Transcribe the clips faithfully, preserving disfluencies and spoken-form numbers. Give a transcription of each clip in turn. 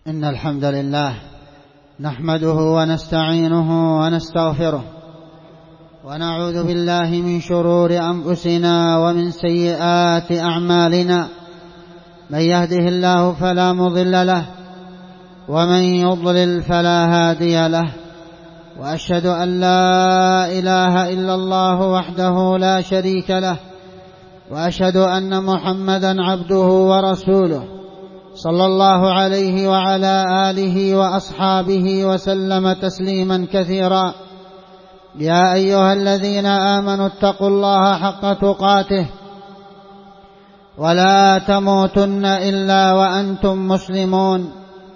إن الحمد لله نحمده ونستعينه ونستغفره ونعوذ بالله من شرور أنفسنا ومن سيئات أعمالنا. من يهده الله فلا مضل له ومن يضلل فلا هادي له، وأشهد أن لا إله إلا الله وحده لا شريك له، وأشهد أن محمدا عبده ورسوله صلى الله عليه وعلى آله وأصحابه وسلم تسليما كثيرا. يا أيها الذين آمنوا اتقوا الله حق تقاته ولا تموتن إلا وأنتم مسلمون.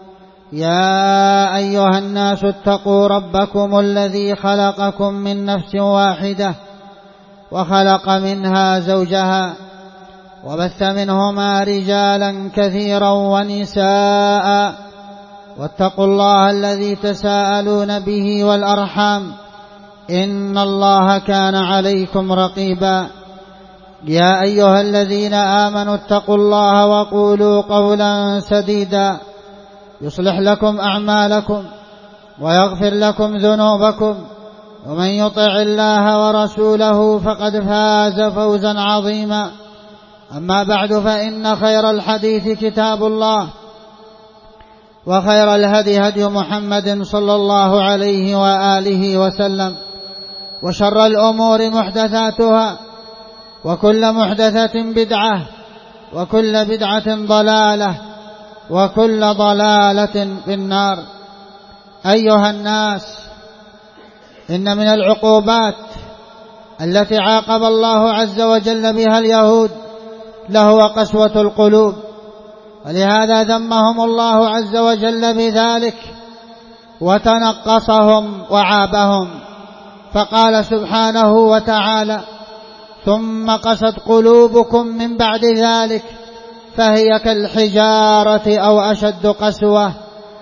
يا أيها الناس اتقوا ربكم الذي خلقكم من نفس واحدة وخلق منها زوجها وبث منهما رجالا كثيرا ونساء، واتقوا الله الذي تساءلون به والأرحام إن الله كان عليكم رقيبا. يا أيها الذين آمنوا اتقوا الله وقولوا قولا سديدا يصلح لكم أعمالكم ويغفر لكم ذنوبكم، ومن يطع الله ورسوله فقد فاز فوزا عظيما. أما بعد، فإن خير الحديث كتاب الله، وخير الهدي هدي محمد صلى الله عليه وآله وسلم، وشر الأمور محدثاتها، وكل محدثة بدعة، وكل بدعة ضلالة، وكل ضلالة في النار. أيها الناس، إن من العقوبات التي عاقب الله عز وجل بها اليهود لهو قسوة القلوب، ولهذا ذمهم الله عز وجل بذلك وتنقصهم وعابهم، فقال سبحانه وتعالى: ثم قست قلوبكم من بعد ذلك فهي كالحجارة أو أشد قسوة.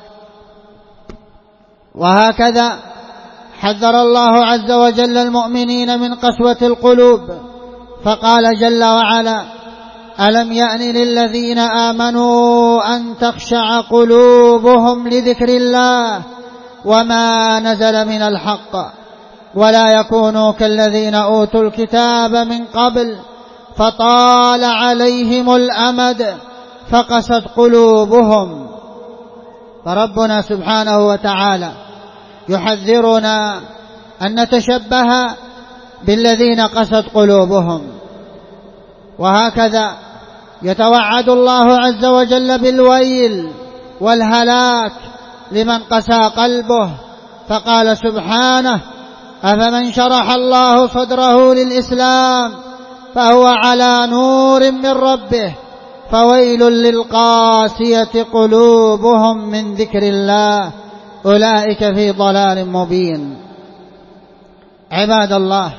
وهكذا حذر الله عز وجل المؤمنين من قسوة القلوب، فقال جل وعلا: ألم يأن للذين آمنوا أن تخشع قلوبهم لذكر الله وما نزل من الحق ولا يكونوا كالذين أوتوا الكتاب من قبل فطال عليهم الأمد فقست قلوبهم. فربنا سبحانه وتعالى يحذرنا أن نتشبه بالذين قست قلوبهم. وهكذا يتوعد الله عز وجل بالويل والهلاك لمن قسى قلبه، فقال سبحانه: أفمن شرح الله صدره للإسلام فهو على نور من ربه فويل للقاسية قلوبهم من ذكر الله أولئك في ضلال مبين. عباد الله،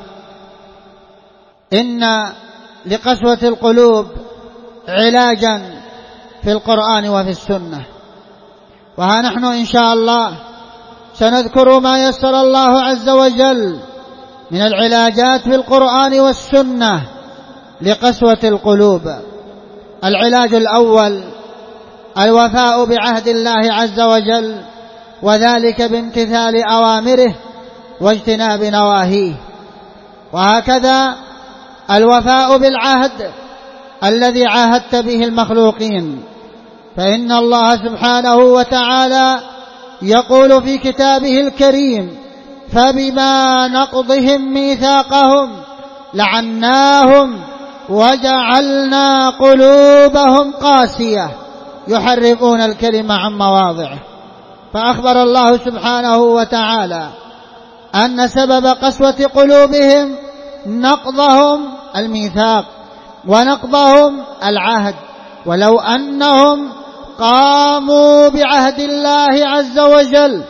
إن لقسوة القلوب علاجا في القرآن وفي السنة، وها نحن إن شاء الله سنذكر ما يسر الله عز وجل من العلاجات في القرآن والسنة لقسوة القلوب. العلاج الأول الوفاء بعهد الله عز وجل، وذلك بامتثال أوامره واجتناب نواهيه. وهكذا الوفاء بالعهد الذي عاهدت به المخلوقين، فإن الله سبحانه وتعالى يقول في كتابه الكريم: فبما نقضهم ميثاقهم لعناهم وجعلنا قلوبهم قاسية يحرفون الكلم عن مواضعه. فأخبر الله سبحانه وتعالى أن سبب قسوة قلوبهم نقضهم الميثاق ونقضهم العهد، ولو أنهم قاموا بعهد الله عز وجل،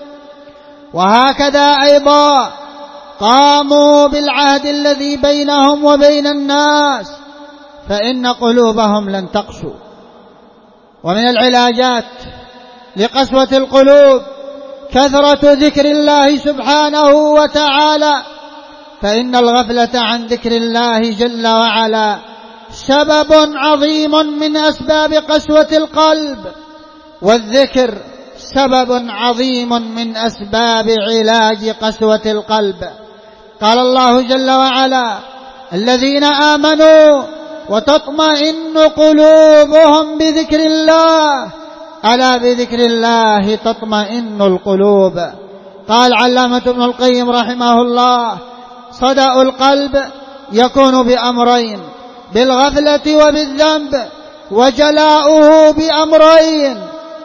وهكذا أيضا قاموا بالعهد الذي بينهم وبين الناس، فإن قلوبهم لن تقسو. ومن العلاجات لقسوة القلوب كثرة ذكر الله سبحانه وتعالى، فإن الغفلة عن ذكر الله جل وعلا سبب عظيم من أسباب قسوة القلب. والذكر سبب عظيم من أسباب علاج قسوة القلب. قال الله جل وعلا: الذين آمنوا وتطمئن قلوبهم بذكر الله، ألا بذكر الله تطمئن القلوب. قال علامة ابن القيم رحمه الله: صدأ القلب يكون بأمرين: بالغفلة وبالذنب، وجلاؤه بأمرين: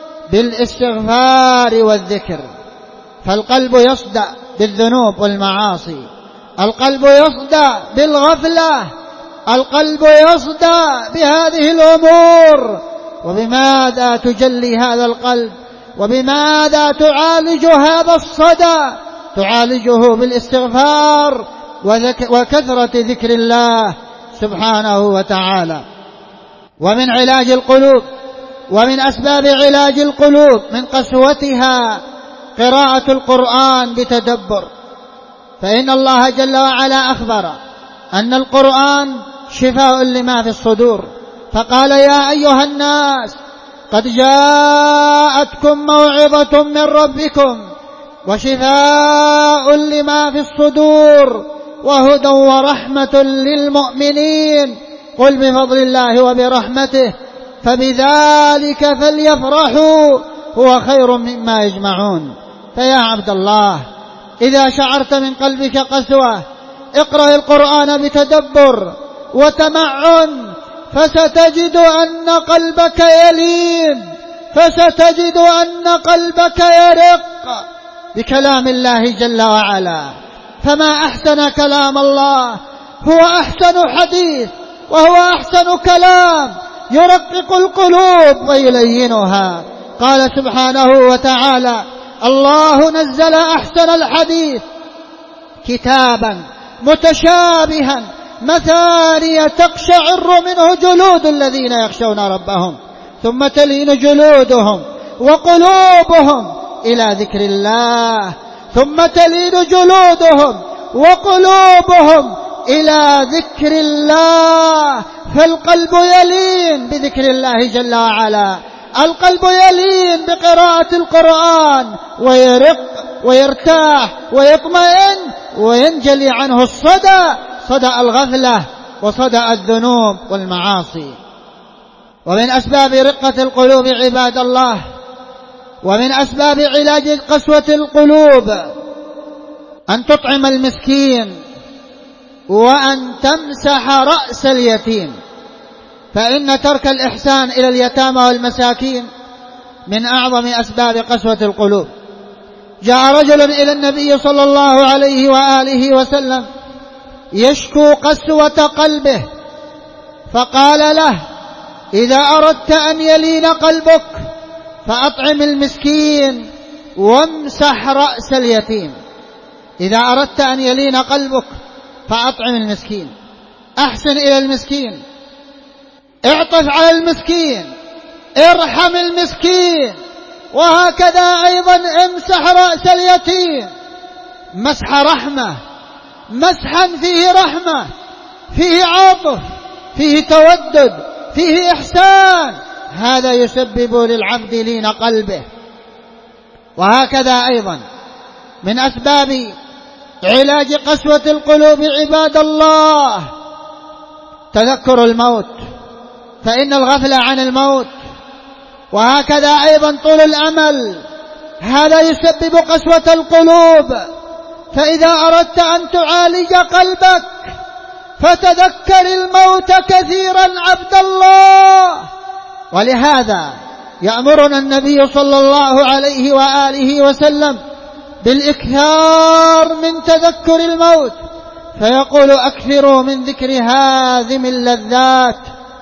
بالاستغفار والذكر. فالقلب يصدأ بالذنوب والمعاصي، القلب يصدأ بالغفلة، القلب يصدأ بهذه الأمور. وبماذا تجلي هذا القلب؟ وبماذا تعالج هذا الصدى؟ تعالجه بالاستغفار وكثرة ذكر الله سبحانه وتعالى. ومن علاج القلوب، ومن أسباب علاج القلوب من قسوتها قراءة القرآن بتدبر. فإن الله جل وعلا أخبر أن القرآن شفاء لما في الصدور، فقال: يا أيها الناس قد جاءتكم موعظة من ربكم وشفاء لما في الصدور وهدى ورحمة للمؤمنين، قل بفضل الله وبرحمته فبذلك فليفرحوا هو خير مما يجمعون. فيا عبد الله، إذا شعرت من قلبك قسوة اقرأ القرآن بتدبر وتمعن، فستجد أن قلبك يلين، فستجد أن قلبك يرق بكلام الله جل وعلا. فما أحسن كلام الله، هو أحسن حديث وهو أحسن كلام يرقق القلوب ويلينها. قال سبحانه وتعالى: الله نزل أحسن الحديث كتابا متشابها مثانية تقشعر منه جلود الذين يخشون ربهم ثم تلين جلودهم وقلوبهم إلى ذكر الله، ثم تلين جلودهم وقلوبهم إلى ذكر الله. فالقلب يلين بذكر الله جل وعلا، القلب يلين بقراءة القرآن ويرق ويرتاح ويطمئن وينجلي عنه الصدى، صدى الغفلة وصدى الذنوب والمعاصي. ومن أسباب رقة القلوب عباد الله، ومن أسباب علاج قسوة القلوب أن تطعم المسكين وأن تمسح رأس اليتيم. فإن ترك الإحسان إلى اليتامى والمساكين من أعظم أسباب قسوة القلوب. جاء رجل إلى النبي صلى الله عليه وآله وسلم يشكو قسوة قلبه، فقال له: إذا أردت أن يلين قلبك فأطعم المسكين وامسح رأس اليتيم. إذا أردت أن يلين قلبك فأطعم المسكين، أحسن إلى المسكين، اعطف على المسكين، ارحم المسكين. وهكذا أيضا امسح رأس اليتيم، مسح رحمة، مسحا فيه رحمة، فيه عطف، فيه تودد، فيه إحسان، هذا يسبب للعبد لين قلبه. وهكذا أيضا من أسباب علاج قسوة القلوب عباد الله تذكر الموت، فإن الغفلة عن الموت، وهكذا أيضا طول الأمل، هذا يسبب قسوة القلوب. فإذا أردت أن تعالج قلبك فتذكر الموت كثيرا عبد الله. ولهذا يأمرنا النبي صلى الله عليه وآله وسلم بالإكثار من تذكر الموت، فيقول: أكثروا من ذكر هاذم اللذات،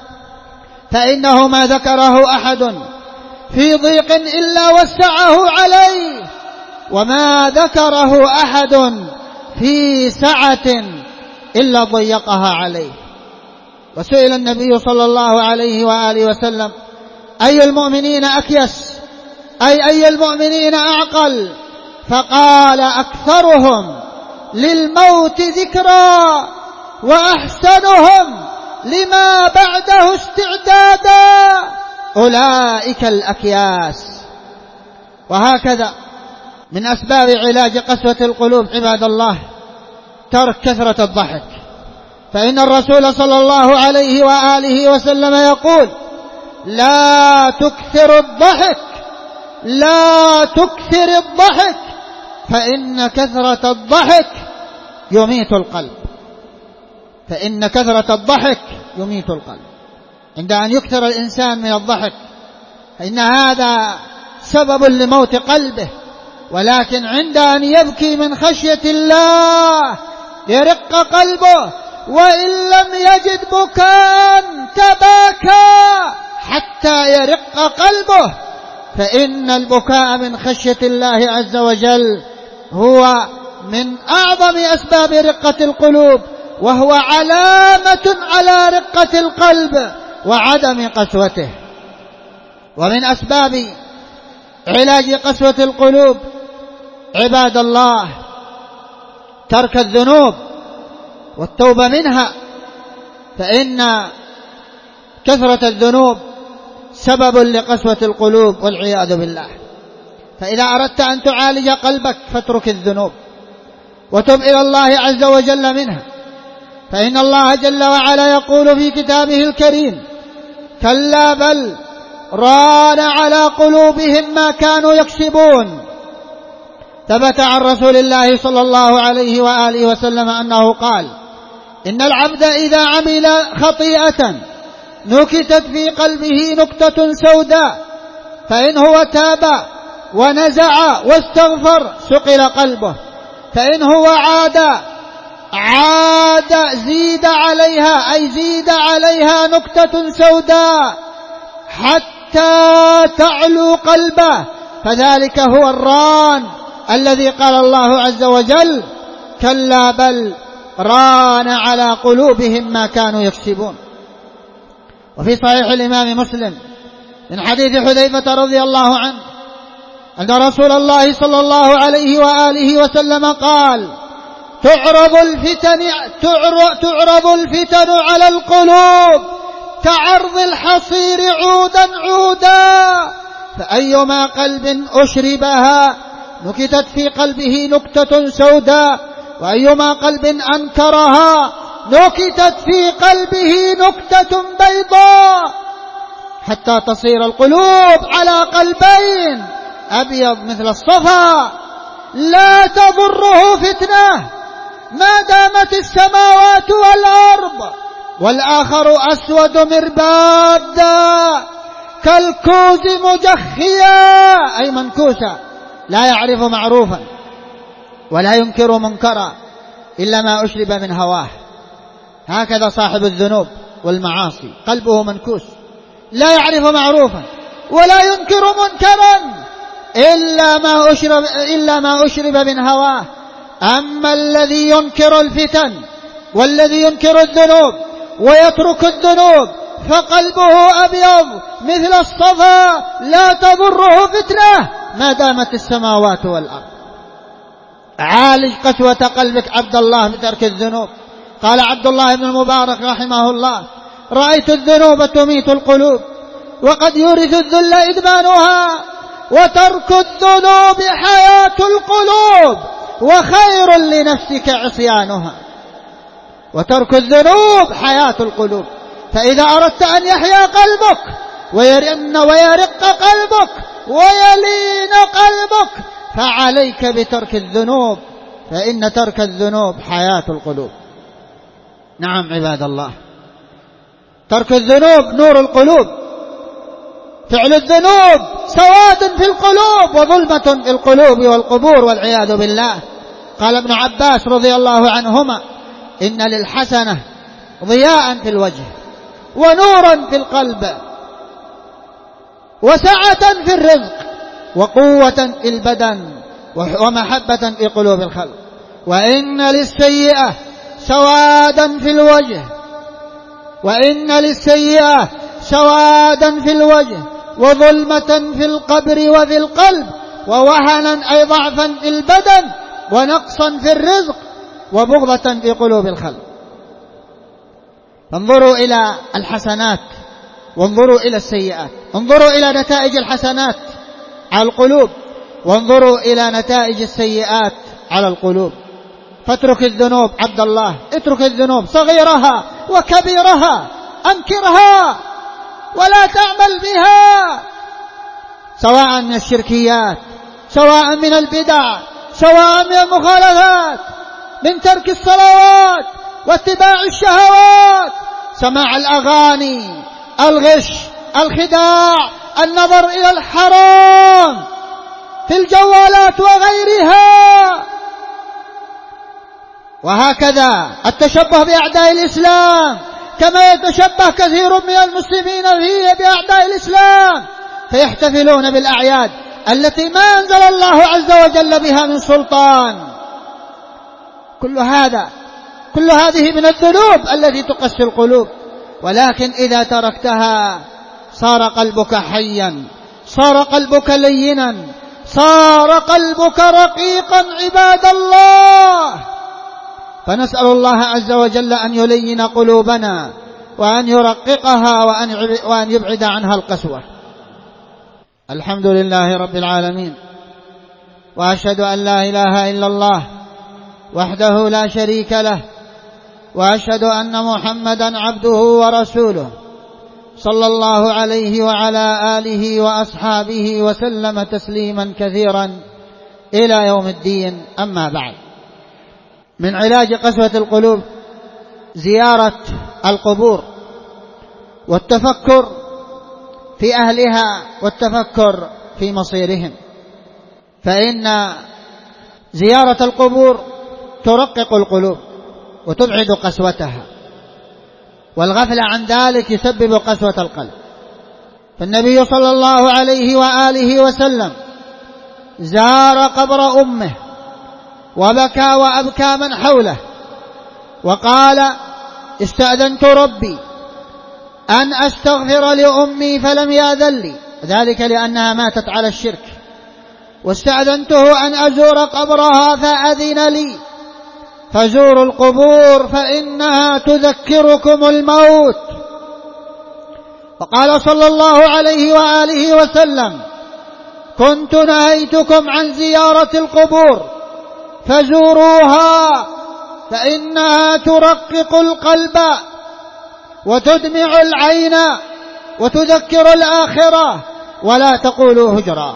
فإنه ما ذكره أحد في ضيق إلا وسعه عليه، وما ذكره أحد في سعة إلا ضيقها عليه. وسئل النبي صلى الله عليه وآله وسلم: أي المؤمنين أكيس، أي أي المؤمنين أعقل؟ فقال: أكثرهم للموت ذكرا وأحسنهم لما بعده استعدادا. أولئك الأكياس. وهكذا من أسباب علاج قسوة القلوب عباد الله ترك كثرة الضحك، فإن الرسول صلى الله عليه وآله وسلم يقول: لا تكثر الضحك، لا تكثر الضحك، فإن كثرة الضحك يميت القلب، فإن كثرة الضحك يميت القلب. عند أن يكثر الإنسان من الضحك فإن هذا سبب لموت قلبه، ولكن عند أن يبكي من خشية الله يرق قلبه، وإن لم يجد بكاء تباكى حتى يرق قلبه، فإن البكاء من خشية الله عز وجل هو من أعظم أسباب رقة القلوب، وهو علامة على رقة القلب وعدم قسوته. ومن أسباب علاج قسوة القلوب عباد الله ترك الذنوب والتوبة منها، فإن كثرة الذنوب سبب لقسوة القلوب والعياذ بالله. فإذا أردت أن تعالج قلبك فاترك الذنوب وتب إلى الله عز وجل منها، فإن الله جل وعلا يقول في كتابه الكريم: كلا بل ران على قلوبهم ما كانوا يكسبون. ثبت عن رسول الله صلى الله عليه وآله وسلم أنه قال: إن العبد إذا عمل خطيئة نكتت في قلبه نكتة سوداء، فإن هو تاب ونزع واستغفر سقل قلبه، فإن هو عاد عاد زيد عليها، أي زيد عليها نكتة سوداء حتى تعلو قلبه، فذلك هو الران الذي قال الله عز وجل: كلا بل ران على قلوبهم ما كانوا يكسبون. وفي صحيح الإمام مسلم من حديث حذيفة رضي الله عنه أن رسول الله صلى الله عليه وآله وسلم قال: تعرض الفتن تعرض الفتن على القلوب كعرض الحصير عودا عودا، فأيما قلب أشربها نكتت في قلبه نكتة سوداء، وأيما قلب أنكرها نكتت في قلبه نكتة بيضاء، حتى تصير القلوب على قلبين أبيض مثل الصفا لا تضره فتنة ما دامت السماوات والأرض، والآخر أسود مربادا كالكوز مجخيا، أي منكوسا لا يعرف معروفا ولا ينكر منكرا إلا ما أشرب من هواه. هكذا صاحب الذنوب والمعاصي قلبه منكوس لا يعرف معروفا ولا ينكر منكرا إلا ما أشرب, إلا ما أشرب من هواه. أما الذي ينكر الفتن والذي ينكر الذنوب ويترك الذنوب فقلبه أبيض مثل الصفا لا تضره فتنة ما دامت السماوات والأرض. عالج قسوة قلبك عبد الله بترك الذنوب. قال عبد الله بن المبارك رحمه الله: رأيت الذنوب تميت القلوب وقد يورث الذل إدمانها، وترك الذنوب حياة القلوب وخير لنفسك عصيانها. وترك الذنوب حياة القلوب، فإذا أردت أن يحيا قلبك ويرن ويرق قلبك ويلين قلبك فعليك بترك الذنوب، فإن ترك الذنوب حياة القلوب. نعم عباد الله، ترك الذنوب نور القلوب، فعل الذنوب سواد في القلوب وظلمة في القلوب والقبور والعياذ بالله. قال ابن عباس رضي الله عنهما: إن للحسنة ضياء في الوجه ونورا في القلب وسعة في الرزق وقوة في البدن ومحبة في قلوب الخلق. وإن للسيئة سوادا في الوجه وإن للسيئة سوادا في الوجه وظلمة في القبر وفي القلب ووهنا أي ضعفا في البدن ونقصا في الرزق وبغضة في قلوب الخلق. فانظروا إلى الحسنات وانظروا إلى السيئات، انظروا إلى نتائج الحسنات على القلوب، وانظروا إلى نتائج السيئات على القلوب. فاترك الذنوب عبد الله، اترك الذنوب صغيرها وكبيرها، أنكرها ولا تعمل بها، سواء من الشركيات، سواء من البدع، سواء من المخالفات، من ترك الصلوات واتباع الشهوات، سماع الأغاني، الغش، الخداع، النظر إلى الحرام في الجوالات وغيرها، وهكذا التشبه بأعداء الإسلام كما يتشبه كثير من المسلمين فيه بأعداء الإسلام، فيحتفلون بالأعياد التي ما أنزل الله عز وجل بها من سلطان. كل هذا كل هذه من الذنوب التي تقسي القلوب، ولكن إذا تركتها صار قلبك حيا، صار قلبك لينا، صار قلبك رقيقا عباد الله. فنسأل الله عز وجل أن يلين قلوبنا وأن يرققها وأن يبعد عنها القسوة. الحمد لله رب العالمين، وأشهد أن لا إله إلا الله وحده لا شريك له، وأشهد أن محمدا عبده ورسوله صلى الله عليه وعلى آله وأصحابه وسلم تسليما كثيرا إلى يوم الدين. أما بعد، من علاج قسوة القلوب زيارة القبور والتفكر في أهلها والتفكر في مصيرهم، فإن زيارة القبور ترقق القلوب وتبعد قسوتها، والغفلة عن ذلك يسبب قسوة القلب. فالنبي صلى الله عليه وآله وسلم زار قبر أمه وبكى وأبكى من حوله، وقال: استأذنت ربي أن أستغفر لأمي فلم يأذن لي، ذلك لأنها ماتت على الشرك، واستأذنته أن أزور قبرها فأذن لي، فزوروا القبور فإنها تذكركم الموت. وقال صلى الله عليه وآله وسلم: كنت نهيتكم عن زيارة القبور فزوروها فإنها ترقق القلب وتدمع العين وتذكر الآخرة، ولا تقولوا هجرا.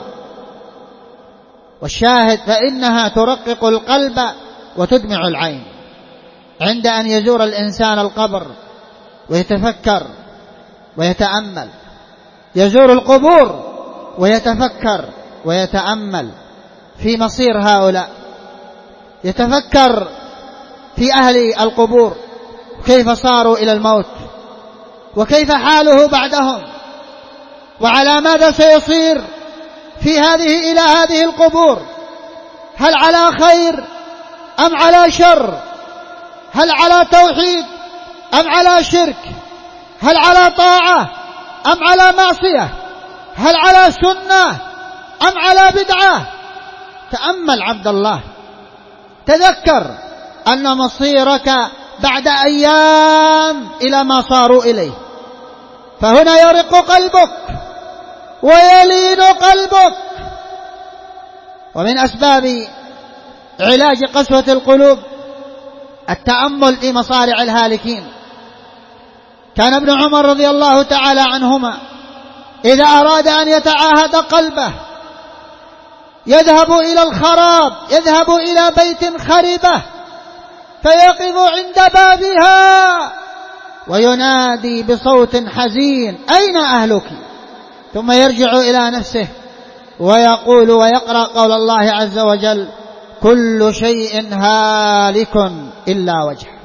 والشاهد فإنها ترقق القلب وتدمع العين. عند أن يزور الإنسان القبر ويتفكر ويتأمل، يزور القبور ويتفكر ويتأمل في مصير هؤلاء، يتفكر في أهل القبور كيف صاروا إلى الموت، وكيف حاله بعدهم، وعلى ماذا سيصير في هذه إلى هذه القبور، هل على خير أم على شر، هل على توحيد أم على شرك، هل على طاعة أم على معصية، هل على سنة أم على بدعة. تأمل عبد الله، تذكر أن مصيرك بعد أيام إلى ما صاروا إليه، فهنا يرق قلبك ويلين قلبك. ومن أسباب علاج قسوة القلوب التأمل في مصارع الهالكين. كان ابن عمر رضي الله تعالى عنهما إذا أراد أن يتعاهد قلبه يذهب إلى الخراب، يذهب إلى بيت خربة فيقف عند بابها وينادي بصوت حزين: أين أهلك؟ ثم يرجع إلى نفسه ويقول ويقرأ قول الله عز وجل: كل شيء هالك إلا وجهه،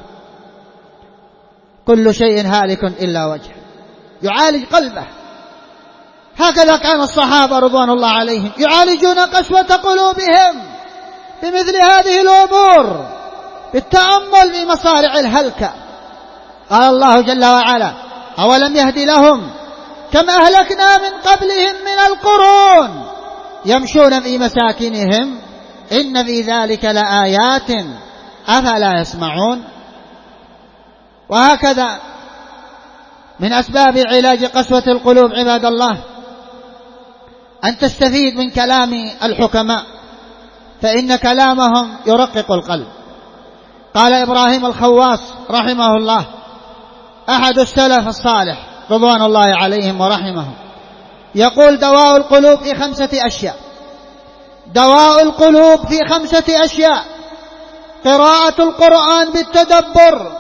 كل شيء هالك إلا وجهه. يعالج قلبه. هكذا كان الصحابة رضوان الله عليهم يعالجون قسوة قلوبهم بمثل هذه الأمور، بالتأمل في مصارع الهلكة. قال الله جل وعلا: أولم يهد لهم كم أهلكنا من قبلهم من القرون يمشون في مساكنهم إن في ذلك لآيات أفلا يسمعون. وهكذا من أسباب علاج قسوة القلوب عباد الله أن تستفيد من كلام الحكماء، فإن كلامهم يرقق القلب. قال إبراهيم الخواص رحمه الله أحد السلف الصالح رضوان الله عليهم ورحمهم، يقول: دواء القلوب في خمسة أشياء، دواء القلوب في خمسة أشياء: قراءة القرآن بالتدبر.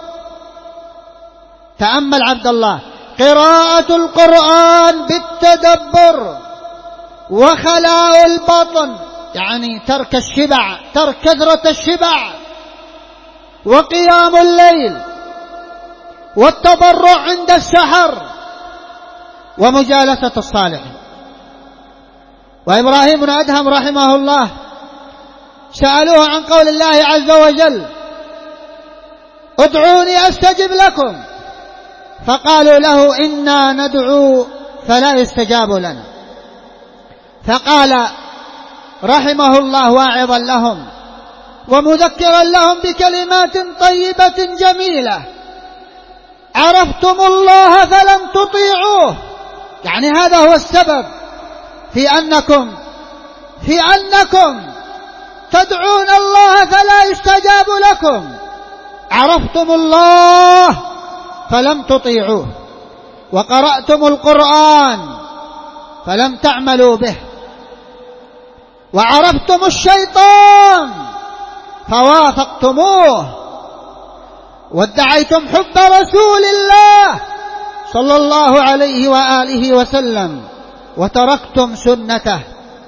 تأمل عبد الله، قراءة القرآن بالتدبر، وخلاء البطن يعني ترك الشبع، ترك كثرة الشبع، وقيام الليل، والتضرع عند السحر، ومجالسة الصالحين. وإبراهيم بن أدهم رحمه الله سألوه عن قول الله عز وجل: ادعوني أستجب لكم، فقالوا له: إنا ندعو فلا يستجاب لنا. فقال رحمه الله واعظا لهم ومذكرا لهم بكلمات طيبة جميلة: عرفتم الله فلم تطيعوه. يعني هذا هو السبب في أنكم في أنكم تدعون الله فلا يستجاب لكم. عرفتم الله فلم تطيعوه، وقرأتم القرآن فلم تعملوا به، وعرفتم الشيطان فوافقتموه، وادعيتم حب رسول الله صلى الله عليه وآله وسلم وتركتم سنته،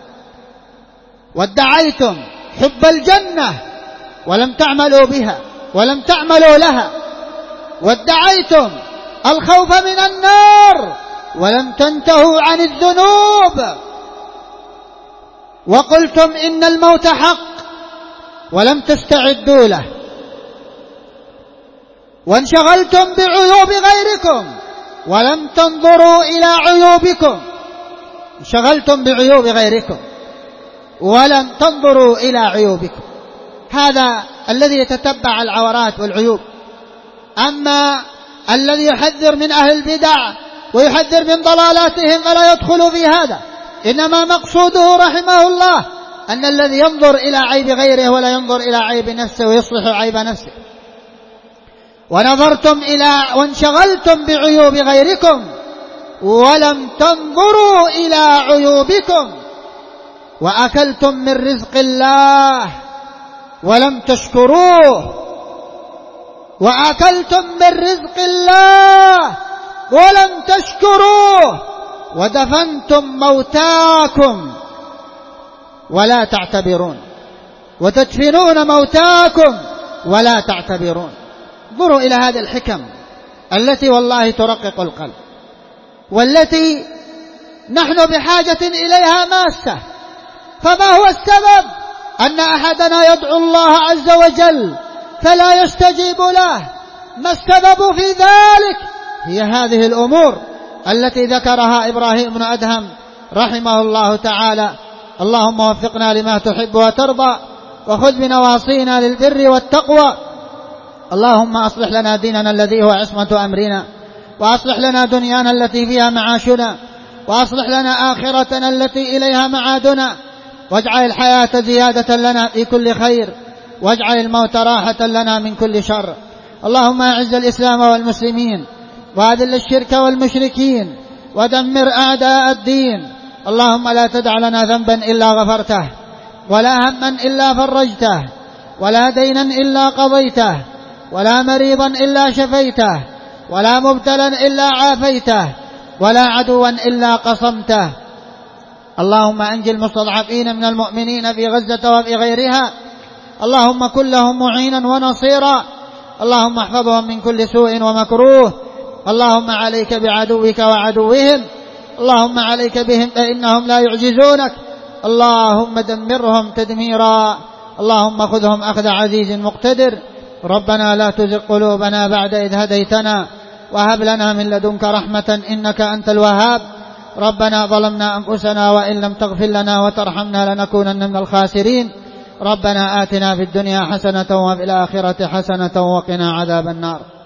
وادعيتم حب الجنة ولم تعملوا بها ولم تعملوا لها، وادعيتم الخوف من النار ولم تنتهوا عن الذنوب، وقلتم إن الموت حق ولم تستعدوا له، وانشغلتم بعيوب غيركم ولم تنظروا إلى عيوبكم. انشغلتم بعيوب غيركم ولم تنظروا إلى عيوبكم. هذا الذي يتتبع العورات والعيوب. أما الذي يحذر من أهل البدع ويحذر من ضلالاتهم فلا يدخل في هذا، إنما مقصوده رحمه الله أن الذي ينظر إلى عيب غيره ولا ينظر إلى عيب نفسه ويصلح عيب نفسه. ونظرتم إلى وانشغلتم بعيوب غيركم ولم تنظروا إلى عيوبكم، وأكلتم من رزق الله ولم تشكروه، وأكلتم من رزق الله ولم تشكروه، ودفنتم موتاكم ولا تعتبرون، وتدفنون موتاكم ولا تعتبرون. انظروا إلى هذه الحكم التي والله ترقق القلب، والتي نحن بحاجة إليها ماسة. فما هو السبب أن أحدنا يدعو الله عز وجل فلا يستجيب له؟ ما السبب في ذلك؟ هي هذه الأمور التي ذكرها إبراهيم بن أدهم رحمه الله تعالى. اللهم وفقنا لما تحب وترضى، وخذ بنواصينا للبر والتقوى. اللهم أصلح لنا ديننا الذي هو عصمة أمرنا، وأصلح لنا دنيانا التي فيها معاشنا، وأصلح لنا آخرتنا التي إليها معادنا، واجعل الحياة زيادة لنا في كل خير، واجعل الموت راحة لنا من كل شر. اللهم أعز الإسلام والمسلمين، وأذل الشرك والمشركين، ودمر أعداء الدين. اللهم لا تدع لنا ذنبا إلا غفرته، ولا هما إلا فرجته، ولا دينا إلا قضيته، ولا مريضا إلا شفيته، ولا مبتلا إلا عافيته، ولا عدوا إلا قصمته. اللهم أنج المستضعفين من المؤمنين في غزة وفي غيرها. اللهم كن لهم معينا ونصيرا. اللهم احفظهم من كل سوء ومكروه. اللهم عليك بعدوك وعدوهم. اللهم عليك بهم فإنهم لا يعجزونك. اللهم دمرهم تدميرا. اللهم خذهم أخذ عزيز مقتدر. ربنا لا تزغ قلوبنا بعد إذ هديتنا، وهب لنا من لدنك رحمة إنك أنت الوهاب. ربنا ظلمنا أنفسنا وإن لم تغفر لنا وترحمنا لنكونن من الخاسرين. ربنا آتنا في الدنيا حسنة وفي الآخرة حسنة وقنا عذاب النار.